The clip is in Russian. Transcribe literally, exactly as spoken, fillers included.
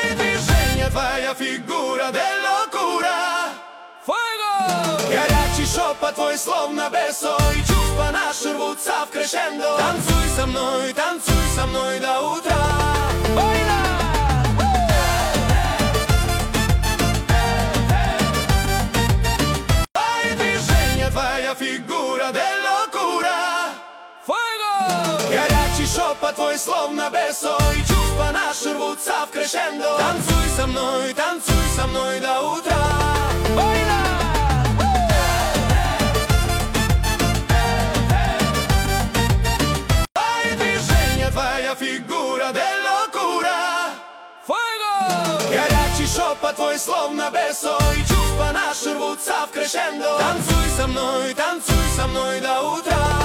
Твои движения, твоя фигура, де локура. Fuego! Горячий шепот твой, словно бесо, и чувства наши рвутся в крешендо. Танцуй со мной, танцуй со мной до утра. Baila! Твои движения, твоя фигура, де локура. Fuego! Горячий шепот твой, словно бесо, и чувства наши рвутся в крешендо. Танцуй со мной, танцуй со мной до утра. Baila! Твои движения, твоя фигура, де локура. Fuego! Горячий шепот твой, словно бесо, и чувства наши рвутся в крешендо. Танцуй со мной, танцуй со мной до утра.